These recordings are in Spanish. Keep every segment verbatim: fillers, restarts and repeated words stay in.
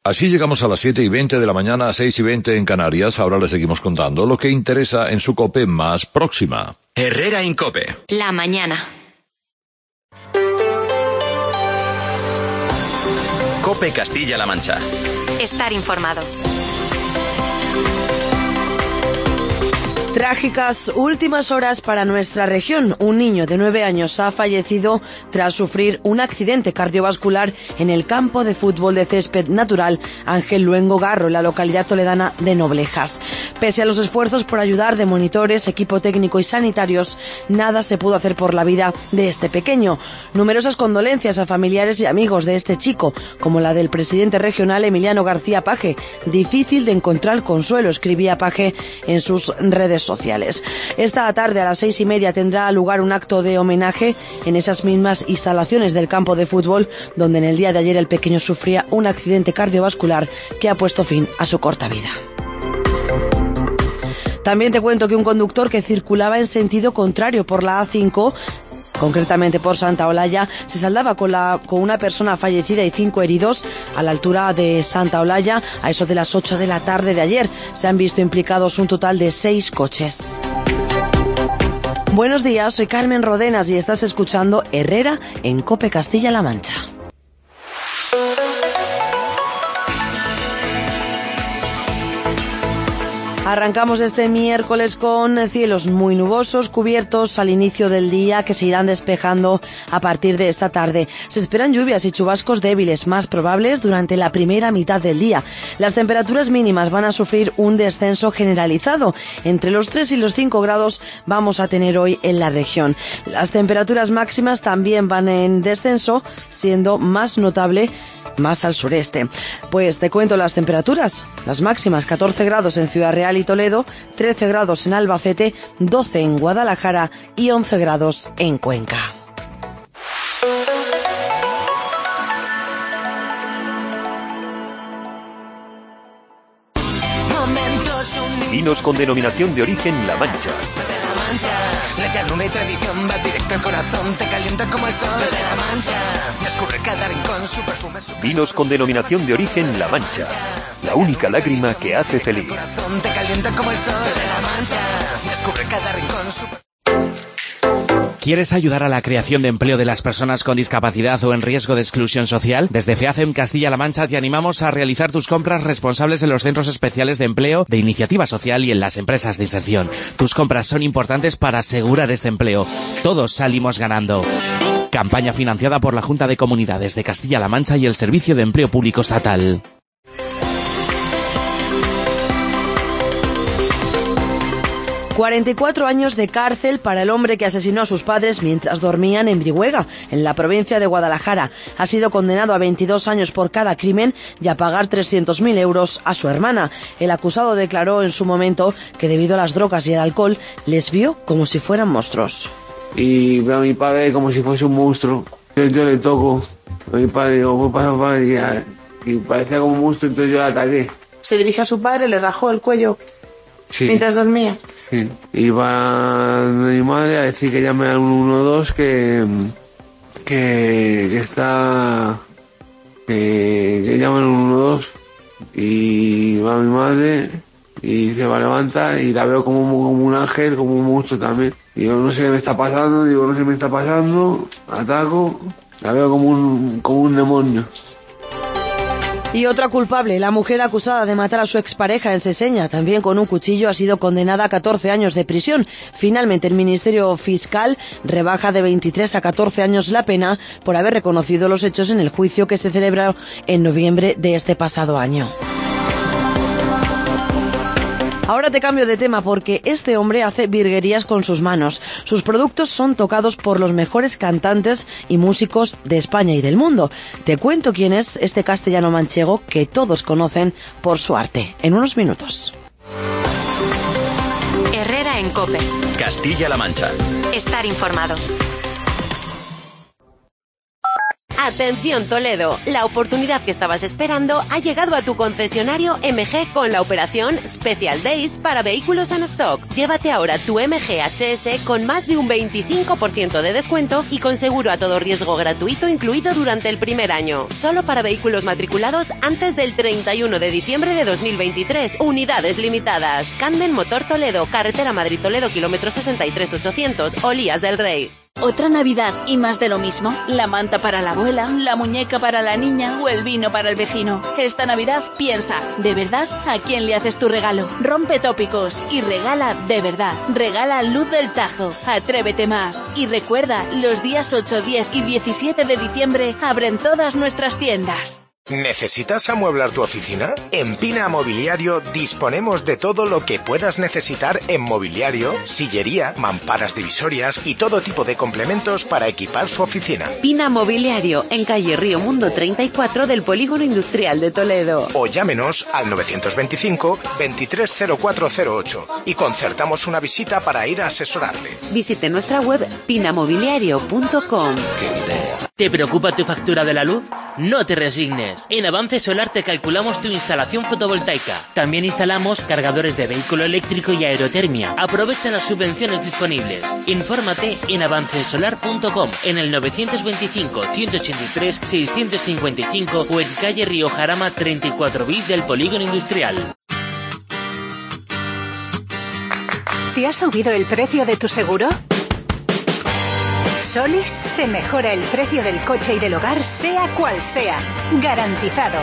Así llegamos a las siete y veinte de la mañana, a seis y veinte en Canarias. Ahora les seguimos contando lo que interesa en su COPE más próxima. Herrera en COPE. La mañana. COPE Castilla-La Mancha. Estar informado. Trágicas últimas horas para nuestra región. Un niño de nueve años ha fallecido tras sufrir un accidente cardiovascular en el campo de fútbol de césped natural Ángel Luengo Garro, en la localidad toledana de Noblejas. Pese a los esfuerzos por ayudar de monitores, equipo técnico y sanitarios, nada se pudo hacer por la vida de este pequeño. Numerosas condolencias a familiares y amigos de este chico, como la del presidente regional Emiliano García Paje. Difícil de encontrar consuelo, escribía Paje en sus redes sociales. Esta tarde a las seis y media tendrá lugar un acto de homenaje en esas mismas instalaciones del campo de fútbol, donde en el día de ayer el pequeño sufría un accidente cardiovascular que ha puesto fin a su corta vida. También te cuento que un conductor que circulaba en sentido contrario por la A cinco, concretamente por Santa Olalla, se saldaba con, la, con una persona fallecida y cinco heridos a la altura de Santa Olalla a eso de las ocho de la tarde de ayer. Se han visto implicados un total de seis coches. Buenos días, soy Carmen Rodenas y estás escuchando Herrera en COPE Castilla-La Mancha. Arrancamos este miércoles con cielos muy nubosos, cubiertos al inicio del día, que se irán despejando a partir de esta tarde. Se esperan lluvias y chubascos débiles, más probables durante la primera mitad del día. Las temperaturas mínimas van a sufrir un descenso generalizado. Entre los tres y los cinco grados vamos a tener hoy en la región. Las temperaturas máximas también van en descenso, siendo más notable más al sureste. Pues te cuento las temperaturas. Las máximas: catorce grados en Ciudad Real y Toledo, trece grados en Albacete, doce en Guadalajara y once grados en Cuenca. Vinos con denominación de origen La Mancha. La ternura y tradición va directo al corazón, te calienta como el sol de La Mancha. Descubre cada rincón, su perfume, su Vinos con denominación de origen La Mancha. La única lágrima que hace feliz. Te calienta como el sol de La Mancha. Descubre cada rincón, su ¿Quieres ayudar a la creación de empleo de las personas con discapacidad o en riesgo de exclusión social? Desde FEACEM Castilla-La Mancha te animamos a realizar tus compras responsables en los centros especiales de empleo, de iniciativa social y en las empresas de inserción. Tus compras son importantes para asegurar este empleo. Todos salimos ganando. Campaña financiada por la Junta de Comunidades de Castilla-La Mancha y el Servicio de Empleo Público Estatal. cuarenta y cuatro años de cárcel para el hombre que asesinó a sus padres mientras dormían en Brihuega, en la provincia de Guadalajara. Ha sido condenado a veintidós años por cada crimen y a pagar trescientos mil euros a su hermana. El acusado declaró en su momento que debido a las drogas y el alcohol les vio como si fueran monstruos. Y veo a mi padre como si fuese un monstruo. Yo, yo le toco a mi padre y digo, ¿qué pasa, padre? Y, y parecía como un monstruo, entonces yo le ataqué. Se dirige a su padre, le rajó el cuello sí. mientras dormía. Sí. Iba mi madre a decir que llame al uno uno dos que, que, que está... que, que llame al uno uno dos. Y va mi madre y se va a levantar y la veo como, como un ángel, como un monstruo también. Digo, no sé qué me está pasando, digo, no sé qué me está pasando, ataco, la veo como un, como un demonio. Y otra culpable, la mujer acusada de matar a su expareja en Seseña, también con un cuchillo, ha sido condenada a catorce años de prisión. Finalmente, el Ministerio Fiscal rebaja de veintitrés a catorce años la pena por haber reconocido los hechos en el juicio que se celebró en noviembre de este pasado año. Ahora te cambio de tema porque este hombre hace virguerías con sus manos. Sus productos son tocados por los mejores cantantes y músicos de España y del mundo. Te cuento quién es este castellano manchego que todos conocen por su arte en unos minutos. Herrera en COPE. Castilla-La Mancha. Estar informado. Atención Toledo, la oportunidad que estabas esperando ha llegado a tu concesionario M G con la operación Special Days para vehículos en stock. Llévate ahora tu M G H S con más de un veinticinco por ciento de descuento y con seguro a todo riesgo gratuito incluido durante el primer año. Solo para vehículos matriculados antes del treinta y uno de diciembre de dos mil veintitrés. Unidades limitadas. Canden Motor Toledo, carretera Madrid-Toledo, kilómetro sesenta y tres ochocientos, Olías del Rey. ¿Otra Navidad y más de lo mismo? ¿La manta para la abuela, la muñeca para la niña o el vino para el vecino? Esta Navidad piensa, ¿de verdad? ¿A quién le haces tu regalo? Rompe tópicos y regala de verdad. Regala Luz del Tajo. Atrévete más. Y recuerda, los días ocho, diez y diecisiete de diciembre abren todas nuestras tiendas. ¿Necesitas amueblar tu oficina? En Pina Mobiliario disponemos de todo lo que puedas necesitar en mobiliario, sillería, mamparas divisorias y todo tipo de complementos para equipar su oficina. Pina Mobiliario, en calle Río Mundo treinta y cuatro del Polígono Industrial de Toledo. O llámenos al novecientos veinticinco, veintitrés cero cuatro cero ocho y concertamos una visita para ir a asesorarle. Visite nuestra web pinamobiliario punto com. ¿Te preocupa tu factura de la luz? No te resignes. En Avance Solar te calculamos tu instalación fotovoltaica. También instalamos cargadores de vehículo eléctrico y aerotermia. Aprovecha las subvenciones disponibles. Infórmate en avance solar punto com, en el novecientos veinticinco, ciento ochenta y tres, seiscientos cincuenta y cinco o en calle Río Jarama treinta y cuatro bis del Polígono Industrial. ¿Te ha subido el precio de tu seguro? Solis te mejora el precio del coche y del hogar, sea cual sea. Garantizado.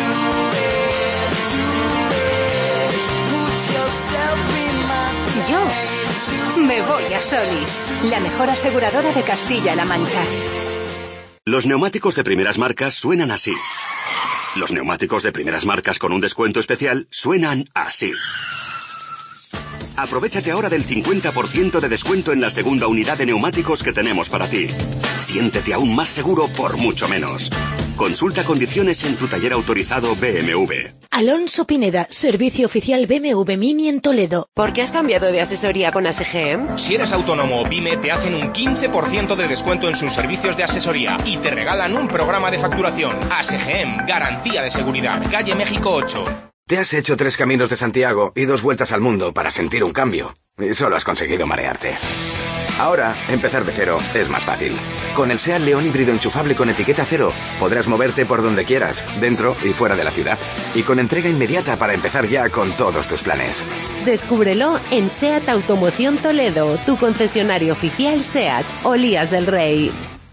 Yo me voy a Solis, la mejor aseguradora de Castilla-La Mancha. Los neumáticos de primeras marcas suenan así. Los neumáticos de primeras marcas con un descuento especial suenan así. Aprovechate ahora del cincuenta por ciento de descuento en la segunda unidad de neumáticos que tenemos para ti. Siéntete aún más seguro por mucho menos. Consulta condiciones en tu taller autorizado B M W. Alonso Pineda, servicio oficial B M W Mini en Toledo. ¿Por qué has cambiado de asesoría con A S G M? Si eres autónomo o pyme, te hacen un quince por ciento de descuento en sus servicios de asesoría y te regalan un programa de facturación. A S G M, garantía de seguridad. Calle México ocho. Te has hecho tres caminos de Santiago y dos vueltas al mundo para sentir un cambio. Y solo has conseguido marearte. Ahora, empezar de cero es más fácil. Con el SEAT León híbrido enchufable con etiqueta cero, podrás moverte por donde quieras, dentro y fuera de la ciudad. Y con entrega inmediata para empezar ya con todos tus planes. Descúbrelo en SEAT Automoción Toledo, tu concesionario oficial SEAT, Olías del Rey.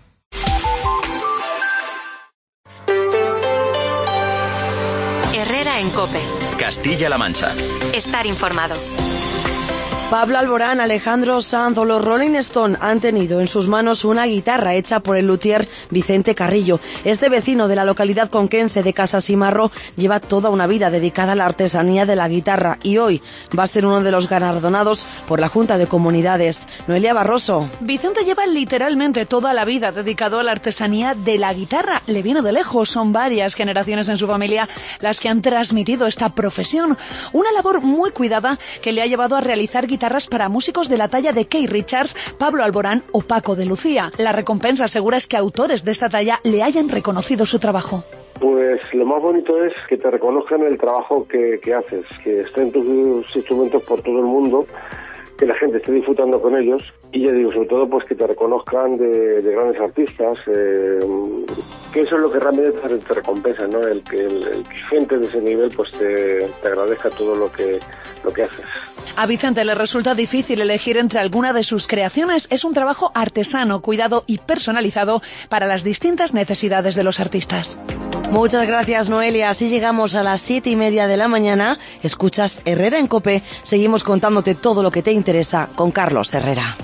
Herrera en COPE. Castilla-La Mancha. Estar informado. Pablo Alborán, Alejandro Sanz o los Rolling Stone han tenido en sus manos una guitarra hecha por el luthier Vicente Carrillo. Este vecino de la localidad conquense de Casasimarro lleva toda una vida dedicada a la artesanía de la guitarra y hoy va a ser uno de los galardonados por la Junta de Comunidades. Noelia Barroso. Vicente lleva literalmente toda la vida dedicado a la artesanía de la guitarra. Le viene de lejos, son varias generaciones en su familia las que han transmitido esta profesión. Una labor muy cuidada que le ha llevado a realizar guitarras para músicos de la talla de Keith Richards, Pablo Alborán o Paco de Lucía. La recompensa segura es que autores de esta talla le hayan reconocido su trabajo. Pues lo más bonito es que te reconozcan el trabajo que, que haces, que estén tus instrumentos por todo el mundo, que la gente esté disfrutando con ellos y ya digo, sobre todo pues que te reconozcan de, de grandes artistas, eh, que eso es lo que realmente te, te recompensa, ¿no? El que el, el que gente de ese nivel pues te, te agradezca todo lo que, lo que haces. A Vicente le resulta difícil elegir entre alguna de sus creaciones. Es un trabajo artesano, cuidado y personalizado para las distintas necesidades de los artistas. Muchas gracias, Noelia. Así llegamos a las siete y media de la mañana. Escuchas Herrera en COPE. Seguimos contándote todo lo que te interesa con Carlos Herrera.